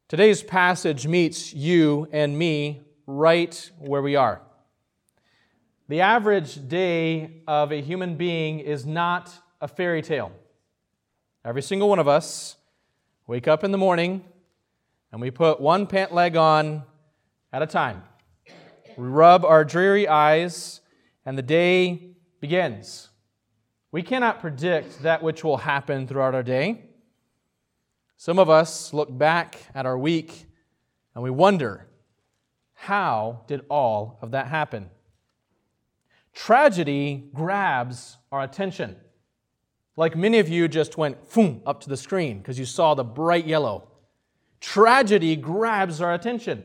Today's passage meets you and me right where we are. The average day of a human being is not a fairy tale. Every single one of us wake up in the morning and we put one pant leg on at a time. We rub our dreary eyes and the day begins. We cannot predict that which will happen throughout our day. Some of us look back at our week and we wonder, how did all of that happen? Tragedy grabs our attention. Like many of you just went boom up to the screen because you saw the bright yellow. Tragedy grabs our attention.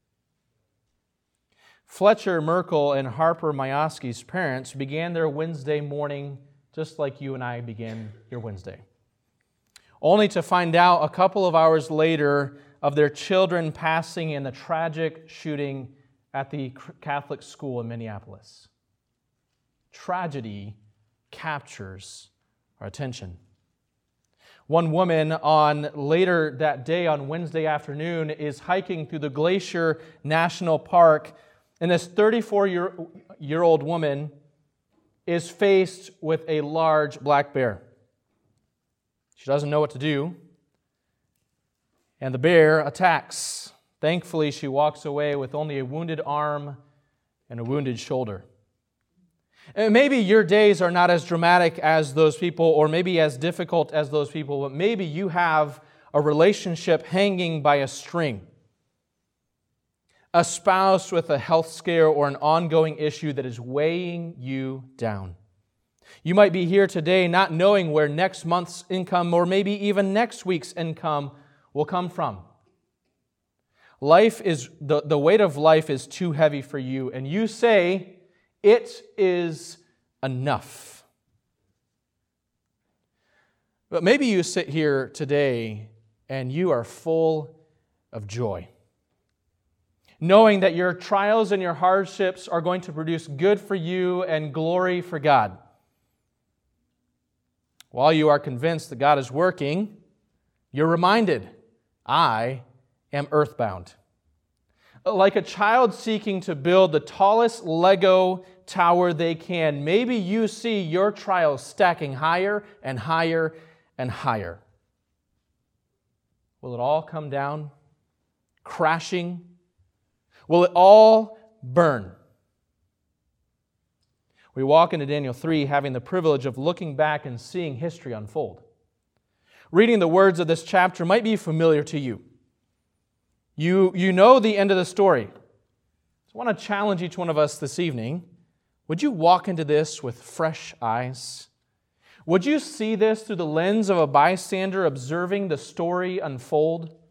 Fletcher Merkel and Harper Mayoski's parents began their Wednesday morning just like you and I began your Wednesday, only to find out a couple of hours later of their children passing in the tragic shooting at the Catholic school in Minneapolis. Tragedy captures our attention. One woman later that day on Wednesday afternoon is hiking through the Glacier National Park, and this 34-year-old woman is faced with a large black bear. She doesn't know what to do, and the bear attacks. Thankfully, she walks away with only a wounded arm and a wounded shoulder. And maybe your days are not as dramatic as those people, or maybe as difficult as those people, but maybe you have a relationship hanging by a string. A spouse with a health scare or an ongoing issue that is weighing you down. You might be here today not knowing where next month's income or maybe even next week's income will come from. The weight of life is too heavy for you, and you say, it is enough. But maybe you sit here today and you are full of joy, knowing that your trials and your hardships are going to produce good for you and glory for God. While you are convinced that God is working, you're reminded, I am earthbound. Like a child seeking to build the tallest Lego tower they can, maybe you see your trials stacking higher and higher and higher. Will it all come down, crashing? Will it all burn? We walk into Daniel 3 having the privilege of looking back and seeing history unfold. Reading the words of this chapter might be familiar to you. You know the end of the story. So I want to challenge each one of us this evening. Would you walk into this with fresh eyes? Would you see this through the lens of a bystander observing the story unfold? I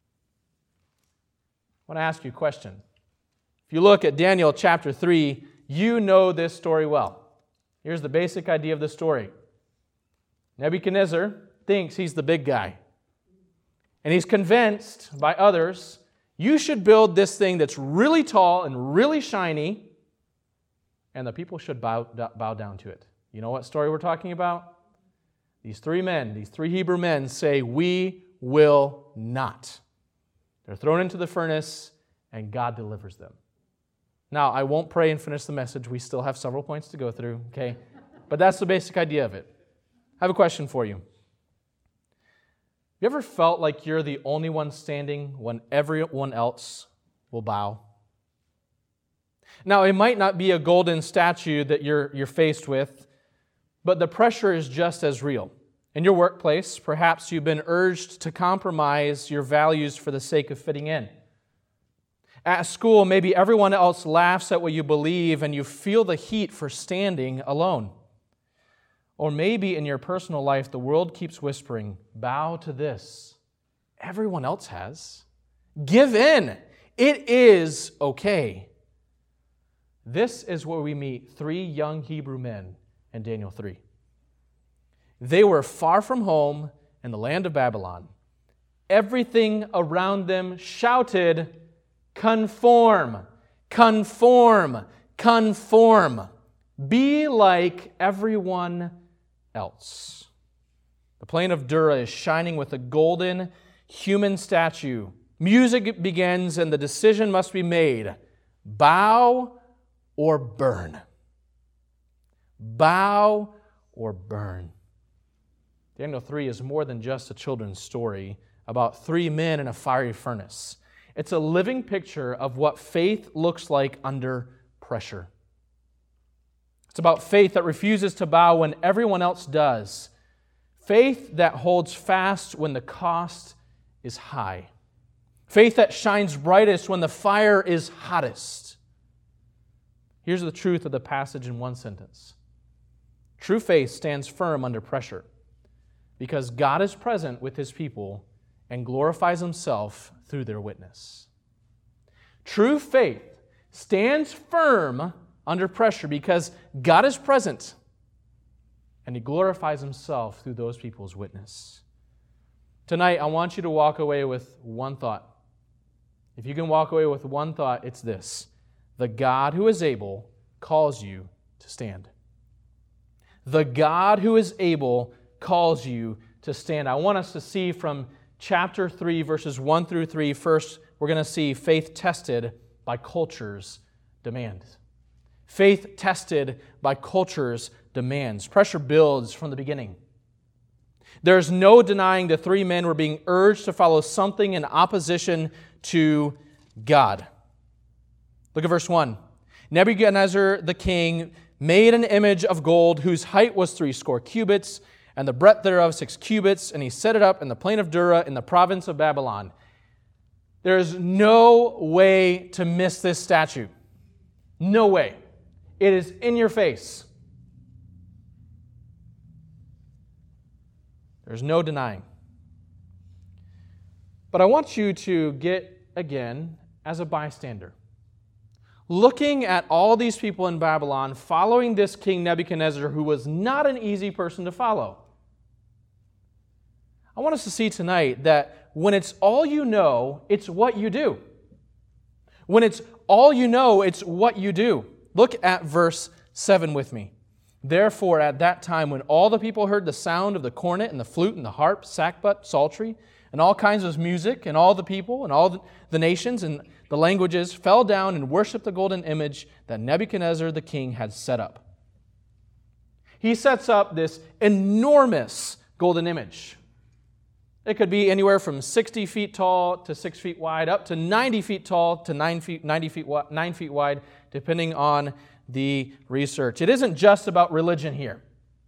want to ask you a question. If you look at Daniel chapter 3, you know this story well. Here's the basic idea of the story. Nebuchadnezzar thinks he's the big guy. And he's convinced by others, you should build this thing that's really tall and really shiny, and the people should bow down to it. You know what story we're talking about? These three Hebrew men say, we will not. They're thrown into the furnace, and God delivers them. Now, I won't pray and finish the message. We still have several points to go through, okay? But that's the basic idea of it. I have a question for you. You ever felt like you're the only one standing when everyone else will bow? Now, it might not be a golden statue that you're faced with, but the pressure is just as real. In your workplace, perhaps you've been urged to compromise your values for the sake of fitting in. At school, maybe everyone else laughs at what you believe and you feel the heat for standing alone. Or maybe in your personal life, the world keeps whispering, bow to this. Everyone else has. Give in. It is okay. This is where we meet three young Hebrew men in Daniel 3. They were far from home in the land of Babylon. Everything around them shouted, conform, conform, conform. Be like everyone else. The plain of Dura is shining with a golden human statue Music begins and the decision must be made. Bow or burn. Bow or burn. Daniel 3 is more than just a children's story about three men in a fiery furnace. It's a living picture of what faith looks like under pressure. It's about faith that refuses to bow when everyone else does. Faith that holds fast when the cost is high. Faith that shines brightest when the fire is hottest. Here's the truth of the passage in one sentence. True faith stands firm under pressure because God is present with His people and glorifies Himself through their witness. True faith stands firm under pressure because God is present and He glorifies Himself through those people's witness. Tonight, I want you to walk away with one thought. If you can walk away with one thought, it's this. The God who is able calls you to stand. The God who is able calls you to stand. I want us to see from chapter 3, verses 1 through 3. First, we're going to see faith tested by culture's demands. Faith tested by culture's demands. Pressure builds from the beginning. There's no denying the three men were being urged to follow something in opposition to God. Look at verse 1. Nebuchadnezzar the king made an image of gold whose height was 80 cubits, and the breadth thereof 6 cubits, and he set it up in the plain of Dura in the province of Babylon. There is no way to miss this statue. No way. It is in your face. There's no denying. But I want you to get, again, as a bystander. Looking at all these people in Babylon, following this king Nebuchadnezzar, who was not an easy person to follow. I want us to see tonight that when it's all you know, it's what you do. When it's all you know, it's what you do. Look at verse 7 with me. Therefore, at that time, when all the people heard the sound of the cornet and the flute and the harp, sackbut, psaltery, and all kinds of music, and all the people and all the nations and the languages fell down and worshiped the golden image that Nebuchadnezzar the king had set up. He sets up this enormous golden image. It could be anywhere from 60 feet tall to 6 feet wide, up to 90 feet tall to 9 feet wide, depending on the research. It isn't just about religion here.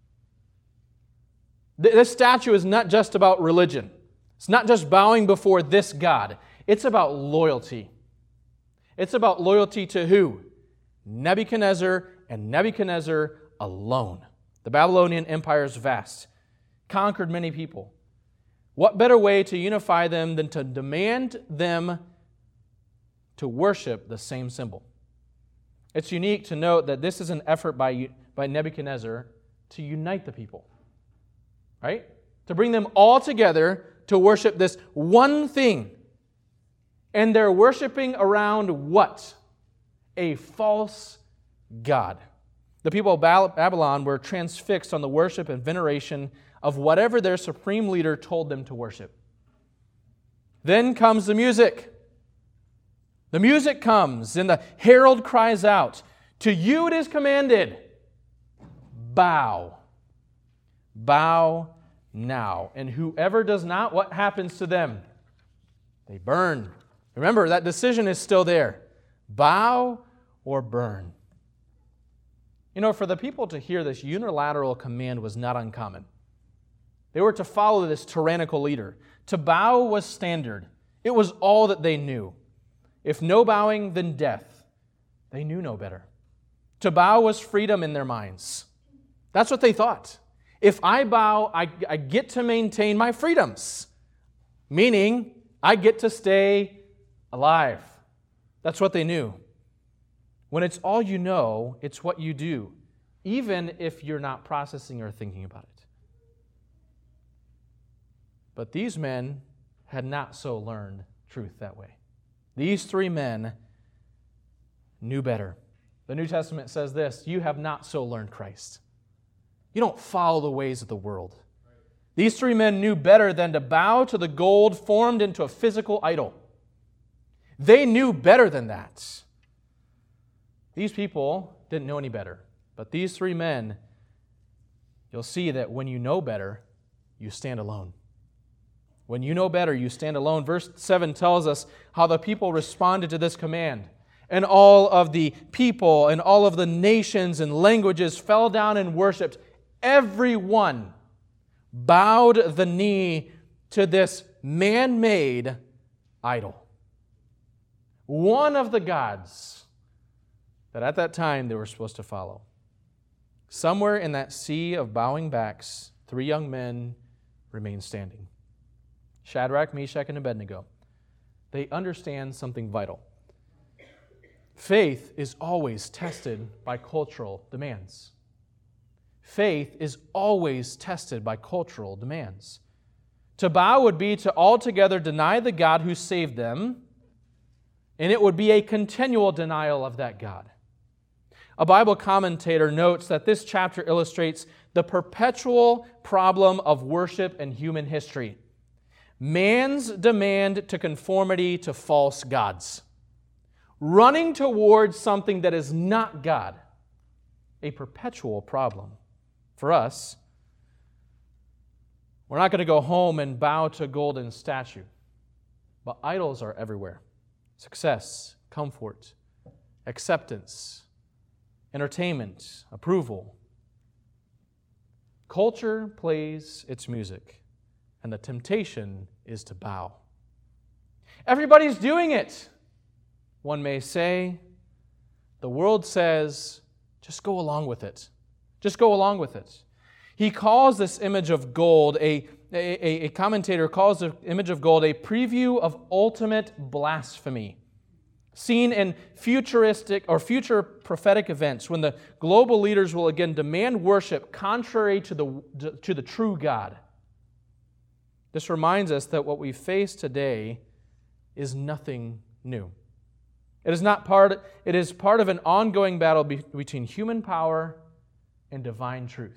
This statue is not just about religion. It's not just bowing before this God. It's about loyalty. It's about loyalty to who? Nebuchadnezzar and Nebuchadnezzar alone. The Babylonian Empire is vast, conquered many people. What better way to unify them than to demand them to worship the same symbol? It's unique to note that this is an effort by Nebuchadnezzar to unite the people, right? To bring them all together to worship this one thing. And they're worshiping around what? A false god. The people of Babylon were transfixed on the worship and veneration of whatever their supreme leader told them to worship. Then comes the music. The music comes, and the herald cries out, "To you it is commanded, bow. Bow now." And whoever does not, what happens to them? They burn. Remember, that decision is still there. Bow or burn. You know, for the people to hear this unilateral command was not uncommon. They were to follow this tyrannical leader. To bow was standard. It was all that they knew. If no bowing, then death. They knew no better. To bow was freedom in their minds. That's what they thought. If I bow, I get to maintain my freedoms. Meaning, I get to stay alive. That's what they knew. When it's all you know, it's what you do, even if you're not processing or thinking about it. But these men had not so learned truth that way. These three men knew better. The New Testament says this, "You have not so learned Christ." You don't follow the ways of the world. These three men knew better than to bow to the gold formed into a physical idol. They knew better than that. These people didn't know any better. But these three men, you'll see that when you know better, you stand alone. When you know better, you stand alone. Verse 7 tells us how the people responded to this command. And all of the people and all of the nations and languages fell down and worshiped. Everyone bowed the knee to this man-made idol. One of the gods that at that time they were supposed to follow. Somewhere in that sea of bowing backs, three young men remain standing. Shadrach, Meshach, and Abednego. They understand something vital. Faith is always tested by cultural demands. Faith is always tested by cultural demands. To bow would be to altogether deny the God who saved them, and it would be a continual denial of that God. A Bible commentator notes that this chapter illustrates the perpetual problem of worship in human history. Man's demand to conformity to false gods. Running towards something that is not God. A perpetual problem. For us, we're not going to go home and bow to a golden statue. But idols are everywhere. Success, comfort, acceptance, entertainment, approval. Culture plays its music, and the temptation is to bow. Everybody's doing it, one may say. The world says, just go along with it. Just go along with it. He calls this image of gold, a commentator calls the image of gold a preview of ultimate blasphemy, seen in futuristic or future prophetic events when the global leaders will again demand worship contrary to the true God. This reminds us that what we face today is nothing new. It is part of an ongoing battle between human power and divine truth.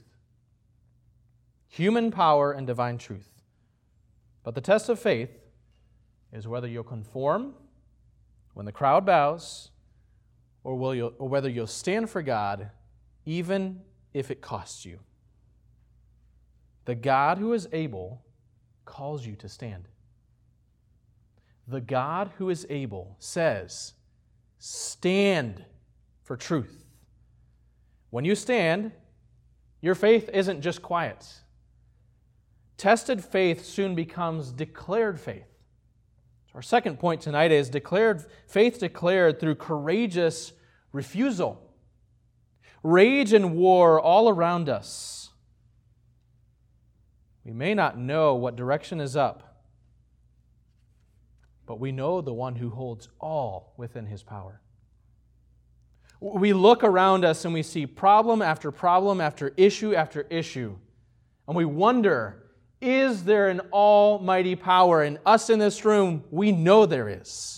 Human power and divine truth. But the test of faith is whether you'll conform when the crowd bows, or whether you'll stand for God even if it costs you. The God who is able calls you to stand. The God who is able says, stand for truth. When you stand, your faith isn't just quiet. Tested faith soon becomes declared faith. So our second point tonight is faith declared through courageous refusal. Rage and war all around us. We may not know what direction is up, but we know the one who holds all within His power. We look around us and we see problem after issue, and we wonder, is there an almighty power? And us in this room, we know there is.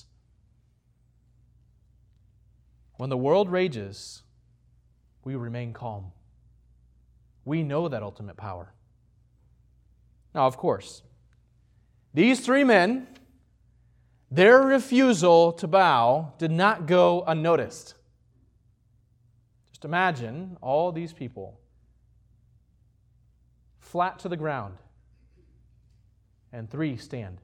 When the world rages, we remain calm. We know that ultimate power. Now, of course, these three men, their refusal to bow did not go unnoticed. Just imagine all these people flat to the ground, and three stand.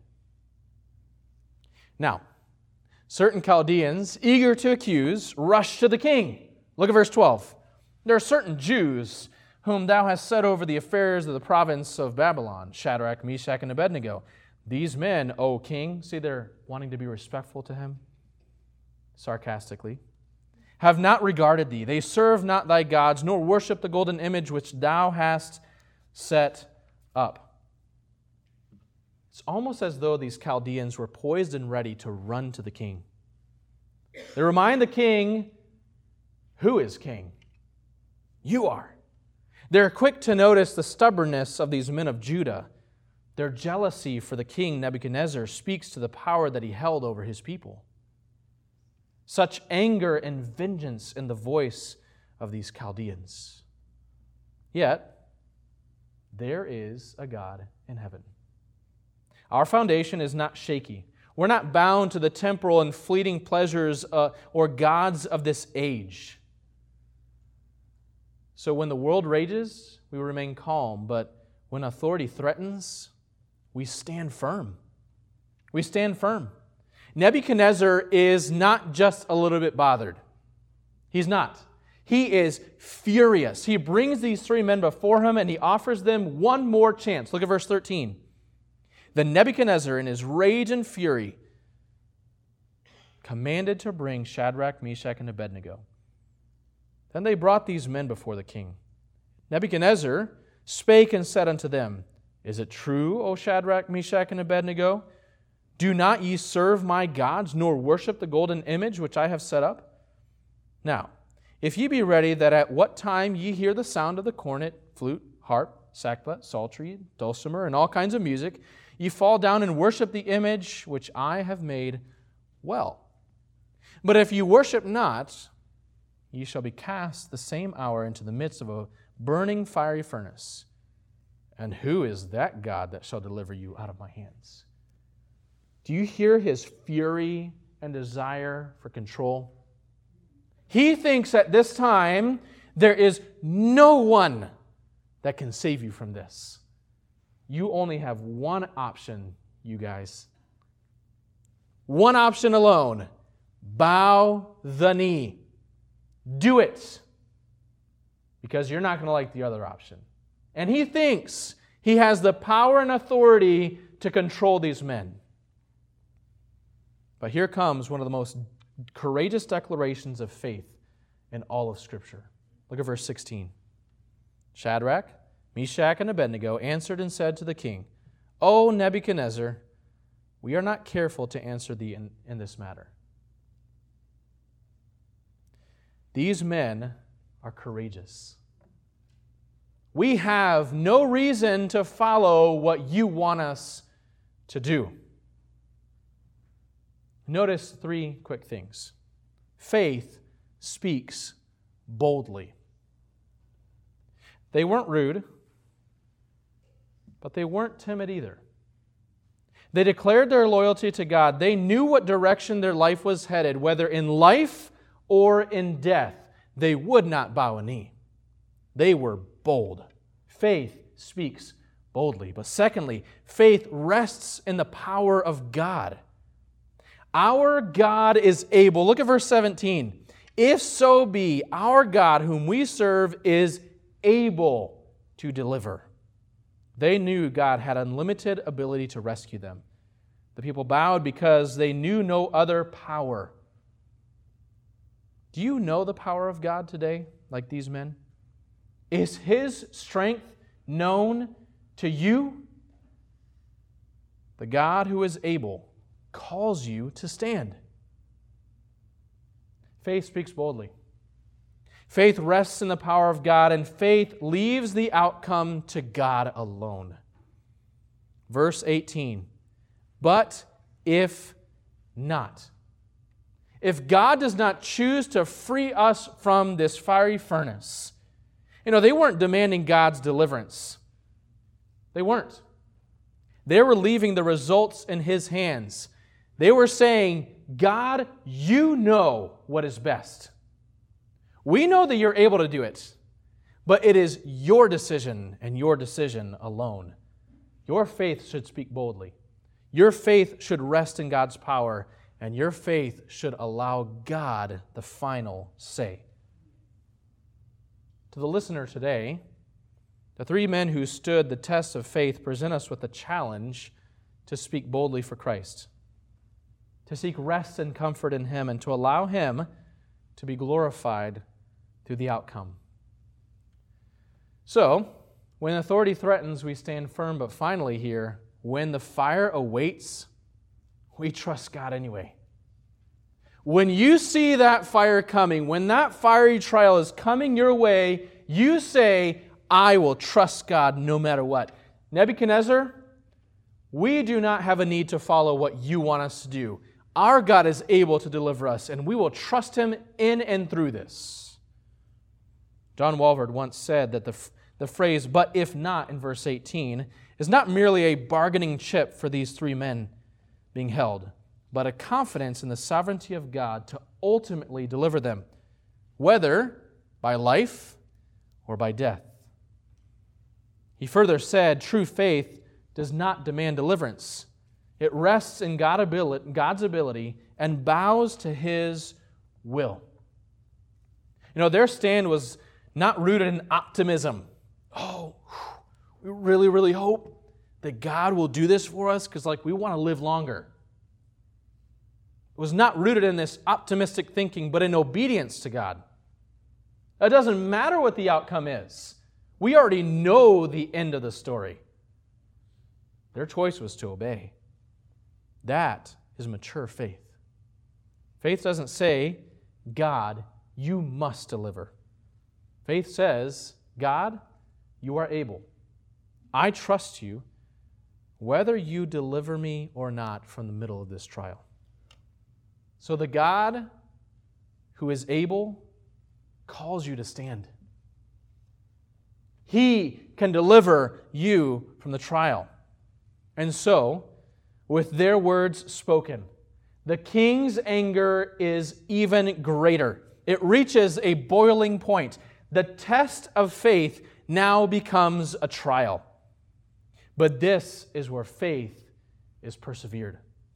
Now, certain Chaldeans, eager to accuse, rush to the king. Look at verse 12. There are certain Jews whom thou hast set over the affairs of the province of Babylon, Shadrach, Meshach, and Abednego. These men, O king, see they're wanting to be respectful to him, sarcastically, have not regarded thee. They serve not thy gods, nor worship the golden image which thou hast set up. It's almost as though these Chaldeans were poised and ready to run to the king. They remind the king, who is king? You are. They're quick to notice the stubbornness of these men of Judah. Their jealousy for the king Nebuchadnezzar speaks to the power that he held over his people. Such anger and vengeance in the voice of these Chaldeans. Yet, there is a God in heaven. Our foundation is not shaky. We're not bound to the temporal and fleeting pleasures or gods of this age. So when the world rages, we remain calm, but when authority threatens, we stand firm. We stand firm. Nebuchadnezzar is not just a little bit bothered. He's not. He is furious. He brings these three men before him and he offers them one more chance. Look at verse 13. Then Nebuchadnezzar, in his rage and fury, commanded to bring Shadrach, Meshach, and Abednego. Then they brought these men before the king. Nebuchadnezzar spake and said unto them, Is it true, O Shadrach, Meshach, and Abednego? Do not ye serve my gods, nor worship the golden image which I have set up? Now, if ye be ready that at what time ye hear the sound of the cornet, flute, harp, sackbut, psaltery, dulcimer, and all kinds of music, ye fall down and worship the image which I have made, well. But if ye worship not, ye shall be cast the same hour into the midst of a burning fiery furnace. And who is that God that shall deliver you out of my hands? Do you hear his fury and desire for control? He thinks at this time there is no one that can save you from this. You only have one option, you guys. One option alone. Bow the knee. Do it. Because you're not going to like the other option. And he thinks he has the power and authority to control these men. But here comes one of the most courageous declarations of faith in all of Scripture. Look at verse 16. Shadrach, Meshach, and Abednego answered and said to the king, O Nebuchadnezzar, we are not careful to answer thee in this matter. These men are courageous. We have no reason to follow what you want us to do. Notice three quick things. Faith speaks boldly. They weren't rude, but they weren't timid either. They declared their loyalty to God. They knew what direction their life was headed, whether in life or in death. They would not bow a knee. They were bold. Faith speaks boldly. But secondly, faith rests in the power of God. Our God is able. Look at verse 17. If so be, our God whom we serve is able to deliver. They knew God had unlimited ability to rescue them. The people bowed because they knew no other power. Do you know the power of God today, like these men? Is His strength known to you? The God who is able calls you to stand. Faith speaks boldly. Faith rests in the power of God, and faith leaves the outcome to God alone. Verse 18, but if not, if God does not choose to free us from this fiery furnace, they weren't demanding God's deliverance. They weren't. They were leaving the results in His hands. They were saying, God, you know what is best. We know that you're able to do it, but it is your decision and your decision alone. Your faith should speak boldly. Your faith should rest in God's power, and your faith should allow God the final say. To the listener today, the three men who stood the test of faith present us with a challenge to speak boldly for Christ, to seek rest and comfort in Him, and to allow Him to be glorified through the outcome. So, when authority threatens, we stand firm, but finally here, when the fire awaits, we trust God anyway. When you see that fire coming, when that fiery trial is coming your way, you say, I will trust God no matter what. Nebuchadnezzar, we do not have a need to follow what you want us to do. Our God is able to deliver us, and we will trust Him in and through this. John Walvoord once said that the phrase, but if not, in verse 18, is not merely a bargaining chip for these three men being held, but a confidence in the sovereignty of God to ultimately deliver them, whether by life or by death. He further said, true faith does not demand deliverance. It rests in God's ability and bows to His will. Their stand was not rooted in optimism. Oh, we really, really hope that God will do this for us because we want to live longer. It was not rooted in this optimistic thinking, but in obedience to God. It doesn't matter what the outcome is. We already know the end of the story. Their choice was to obey. That is mature faith. Faith doesn't say, God, you must deliver. Faith says, God, you are able. I trust you, whether you deliver me or not from the middle of this trial. So the God who is able calls you to stand. He can deliver you from the trial. And so, with their words spoken, the king's anger is even greater. It reaches a boiling point. The test of faith now becomes a trial. But this is where faith is persevered.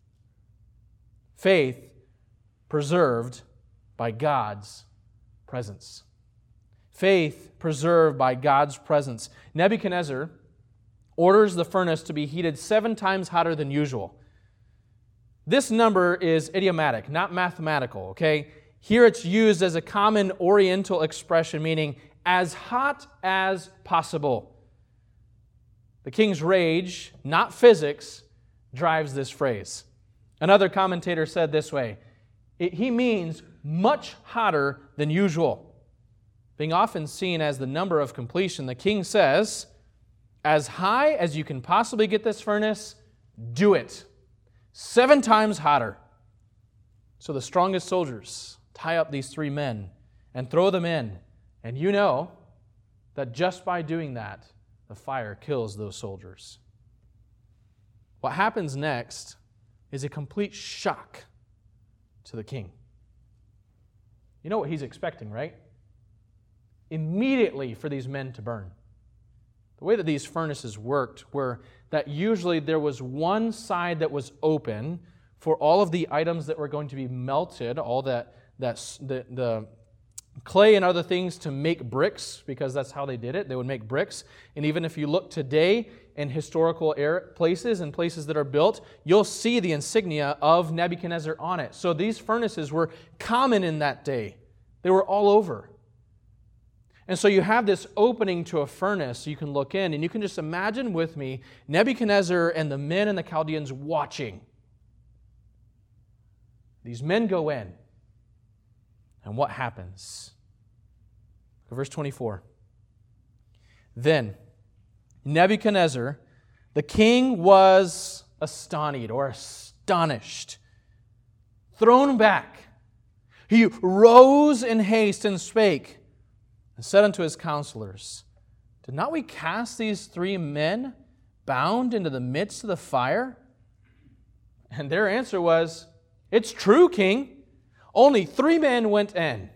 Faith preserved by God's presence. Faith preserved by God's presence. Nebuchadnezzar orders the furnace to be heated 7 times hotter than usual. This number is idiomatic, not mathematical, okay? Here it's used as a common Oriental expression, meaning as hot as possible. The king's rage, not physics, drives this phrase. Another commentator said this way, he means much hotter than usual. Being often seen as the number of completion, the king says, as high as you can possibly get this furnace, do it. 7 times hotter. So the strongest soldiers tie up these 3 men and throw them in. And you know that just by doing that, the fire kills those soldiers. What happens next is a complete shock to the king. You know what he's expecting, right? Immediately for these men to burn. The way that these furnaces worked were that usually there was one side that was open for all of the items that were going to be melted, all the clay and other things to make bricks, because that's how they did it. They would make bricks. And even if you look today in historical places and places that are built, you'll see the insignia of Nebuchadnezzar on it. So these furnaces were common in that day. They were all over. And so you have this opening to a furnace so you can look in, and you can just imagine with me Nebuchadnezzar and the men and the Chaldeans watching. These men go in, and what happens? Verse 24. Then Nebuchadnezzar, the king, was astonished, thrown back. He rose in haste and spake, and said unto his counselors, did not we cast these 3 men bound into the midst of the fire? And their answer was, it's true, king. Only 3 men went in.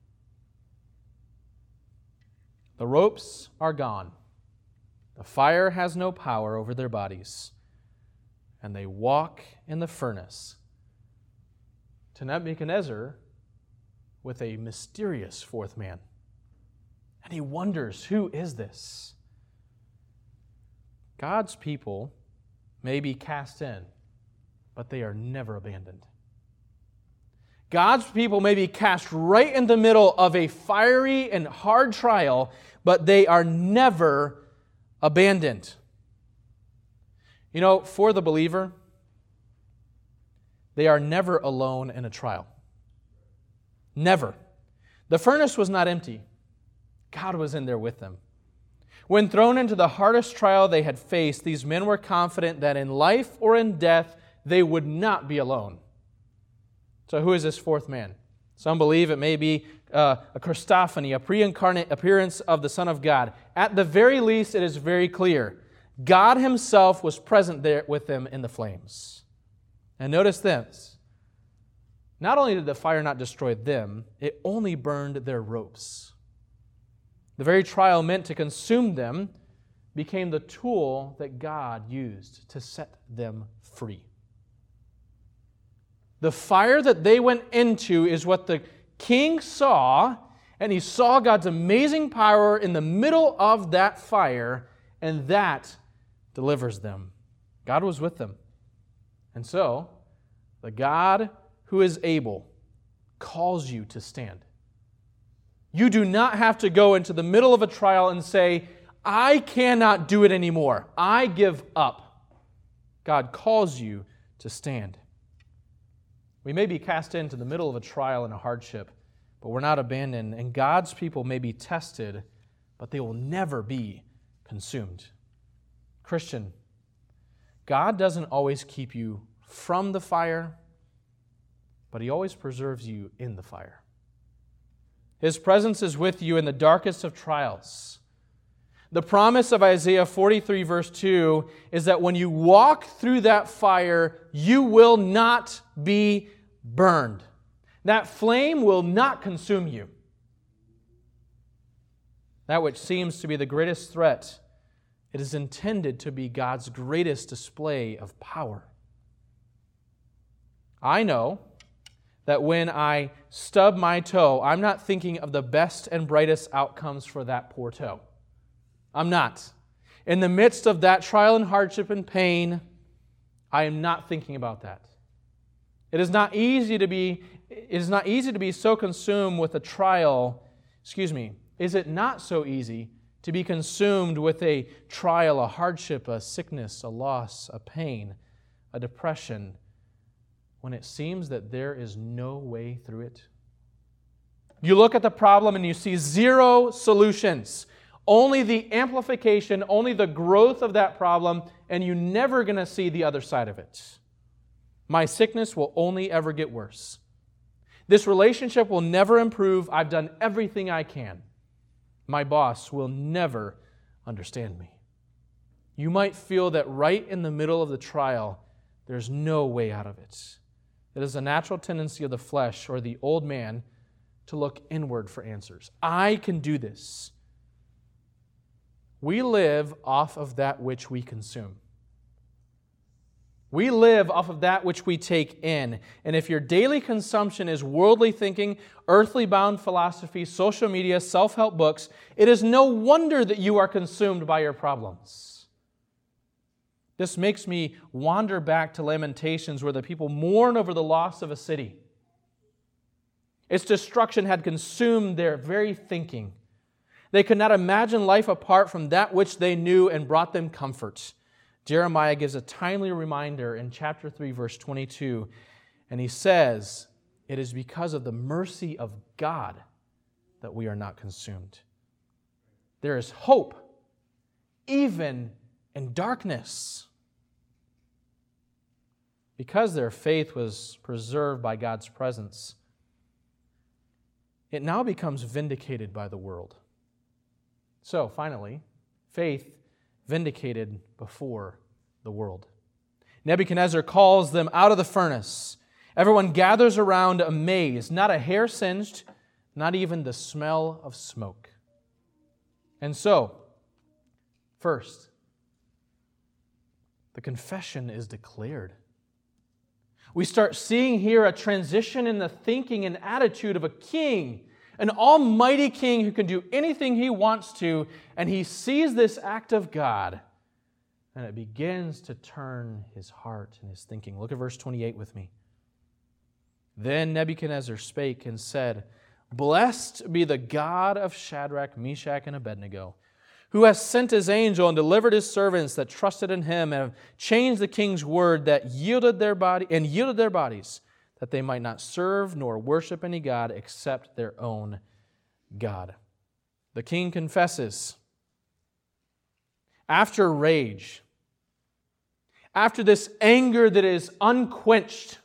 The ropes are gone. The fire has no power over their bodies. And they walk in the furnace to Nebuchadnezzar with a mysterious 4th man. And he wonders, who is this? God's people may be cast in, but they are never abandoned. God's people may be cast right in the middle of a fiery and hard trial, but they are never abandoned. You know, for the believer, they are never alone in a trial. Never. The furnace was not empty. God was in there with them. When thrown into the hardest trial they had faced, these men were confident that in life or in death, they would not be alone. So who is this 4th man? Some believe it may be a Christophany, a pre-incarnate appearance of the Son of God. At the very least, it is very clear. God Himself was present there with them in the flames. And notice this. Not only did the fire not destroy them, it only burned their ropes. The very trial meant to consume them became the tool that God used to set them free. The fire that they went into is what the king saw, and he saw God's amazing power in the middle of that fire, and that delivers them. God was with them. And so, the God who is able calls you to stand. You do not have to go into the middle of a trial and say, I cannot do it anymore. I give up. God calls you to stand. We may be cast into the middle of a trial and a hardship, but we're not abandoned. And God's people may be tested, but they will never be consumed. Christian, God doesn't always keep you from the fire, but He always preserves you in the fire. His presence is with you in the darkest of trials. The promise of Isaiah 43 verse 2 is that when you walk through that fire, you will not be burned. That flame will not consume you. That which seems to be the greatest threat, it is intended to be God's greatest display of power. I know that when I stub my toe, I'm not thinking of the best and brightest outcomes for that poor toe. I'm not. In the midst of that trial and hardship and pain, I am not thinking about that. It is not easy to be so consumed with a trial. Is it not so easy to be consumed with a trial, a hardship, a sickness, a loss, a pain, a depression, when it seems that there is no way through it? You look at the problem and you see zero solutions. Only the amplification, only the growth of that problem, and you're never going to see the other side of it. My sickness will only ever get worse. This relationship will never improve. I've done everything I can. My boss will never understand me. You might feel that right in the middle of the trial, there's no way out of it. It is a natural tendency of the flesh or the old man to look inward for answers. I can do this. We live off of that which we consume. We live off of that which we take in. And if your daily consumption is worldly thinking, earthly bound philosophy, social media, self-help books, it is no wonder that you are consumed by your problems. This makes me wander back to Lamentations, where the people mourn over the loss of a city. Its destruction had consumed their very thinking. They could not imagine life apart from that which they knew and brought them comfort. Jeremiah gives a timely reminder in chapter 3, verse 22, and he says, "It is because of the mercy of God that we are not consumed." There is hope, even in darkness. Because their faith was preserved by God's presence, it now becomes vindicated by the world. So, finally, faith vindicated before the world. Nebuchadnezzar calls them out of the furnace. Everyone gathers around amazed, not a hair singed, not even the smell of smoke. And so, first, the confession is declared. We start seeing here a transition in the thinking and attitude of a king, an almighty king who can do anything he wants to, and he sees this act of God, and it begins to turn his heart and his thinking. Look at verse 28 with me. Then Nebuchadnezzar spake and said, "Blessed be the God of Shadrach, Meshach, and Abednego, who has sent his angel and delivered his servants that trusted in him and have changed the king's word that yielded their bodies, that they might not serve nor worship any god except their own God." The king confesses. After rage, after this anger that is unquenched,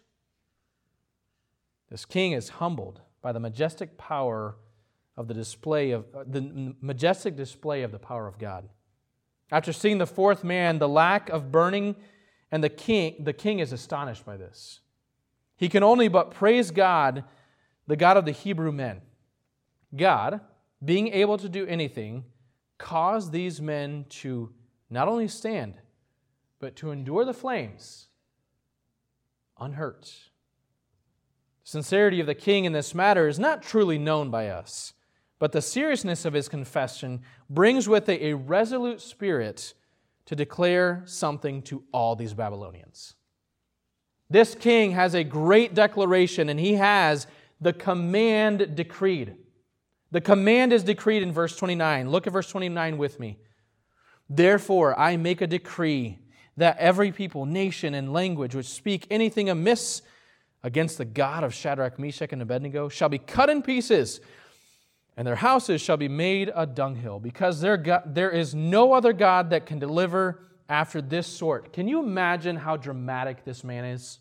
this king is humbled by the majestic power of the majestic display of the power of God. After seeing the fourth man, the lack of burning And the king is astonished by this. He can only but praise God, the God of the Hebrew men. God, being able to do anything, caused these men to not only stand, but to endure the flames unhurt. The sincerity of the king in this matter is not truly known by us, but the seriousness of his confession brings with it a resolute spirit to declare something to all these Babylonians. This king has a great declaration, and he has the command decreed. The command is decreed in verse 29. Look at verse 29 with me. Therefore, I make a decree that every people, nation, and language which speak anything amiss against the God of Shadrach, Meshach, and Abednego shall be cut in pieces, and their houses shall be made a dunghill, because there is no other God that can deliver after this sort. Can you imagine how dramatic this man is?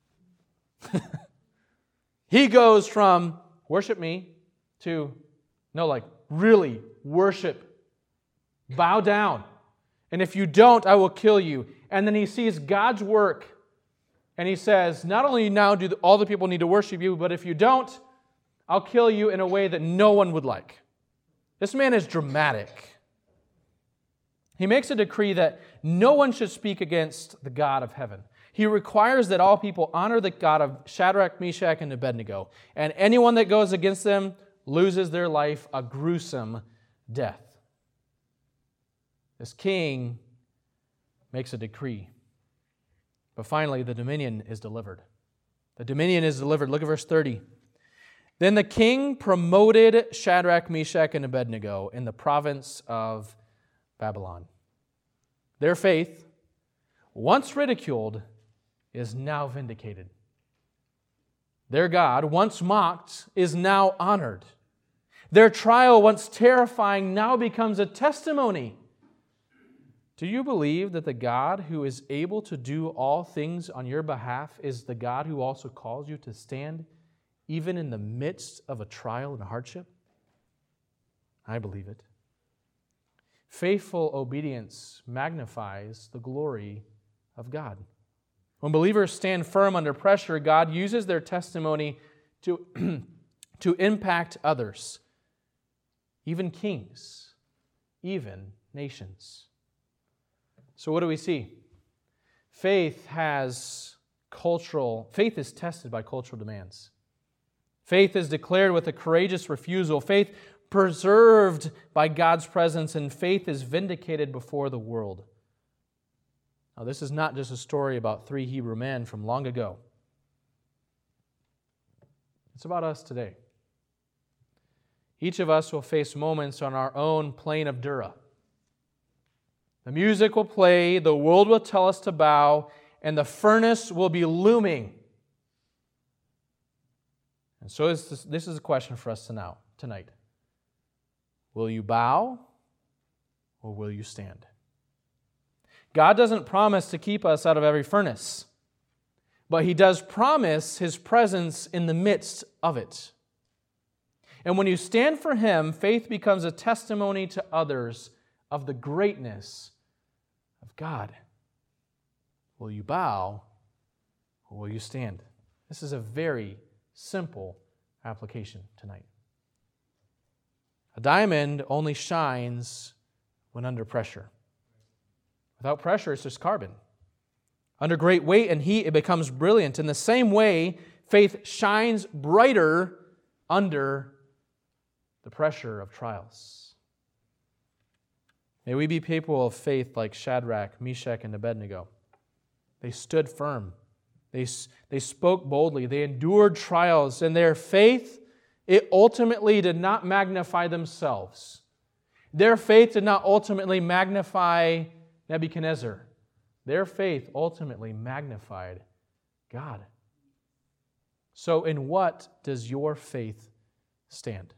He goes from worship me to, no, like really worship, bow down, and if you don't, I will kill you. And then he sees God's work, and he says, not only now do all the people need to worship you, but if you don't, I'll kill you in a way that no one would like. This man is dramatic. He makes a decree that no one should speak against the God of heaven. He requires that all people honor the God of Shadrach, Meshach, and Abednego, and anyone that goes against them loses their life a gruesome death. This king makes a decree. But finally, the dominion is delivered. The dominion is delivered. Look at verse 30. Then the king promoted Shadrach, Meshach, and Abednego in the province of Babylon. Their faith, once ridiculed, is now vindicated. Their God, once mocked, is now honored. Their trial, once terrifying, now becomes a testimony. Do you believe that the God who is able to do all things on your behalf is the God who also calls you to stand even in the midst of a trial and hardship? I believe it. Faithful obedience magnifies the glory of God. When believers stand firm under pressure, God uses their testimony to impact others, even kings, even nations. So what do we see? Faith is tested by cultural demands. Faith is declared with a courageous refusal. Faith preserved by God's presence, and faith is vindicated before the world. Now, this is not just a story about 3 Hebrew men from long ago. It's about us today. Each of us will face moments on our own plain of Dura. The music will play, the world will tell us to bow, and the furnace will be looming. And so this is a question for us tonight. Will you bow or will you stand? God doesn't promise to keep us out of every furnace, but He does promise His presence in the midst of it. And when you stand for Him, faith becomes a testimony to others of the greatness of God. Will you bow or will you stand? This is a very simple application tonight. A diamond only shines when under pressure. Without pressure, it's just carbon. Under great weight and heat, it becomes brilliant. In the same way, faith shines brighter under the pressure of trials. May we be people of faith like Shadrach, Meshach, and Abednego. They stood firm. They spoke boldly. They endured trials. And their faith, it ultimately did not magnify themselves. Their faith did not ultimately magnify Nebuchadnezzar. Their faith ultimately magnified God. So in what does your faith stand?